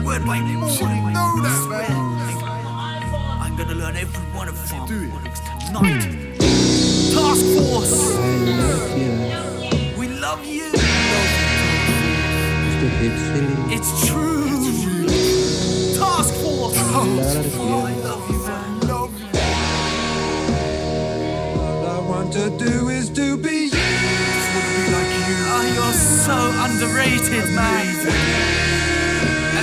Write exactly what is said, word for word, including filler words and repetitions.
word by morning. Know that, man. I'm gonna learn every one of them tonight. Task Force. I love you. We love you. Mister Hip City. It's true. Task Force. I love you. I love you, man. Love you. All I want to do is to be you. Just wanna be like you. Oh, you're so underrated, man.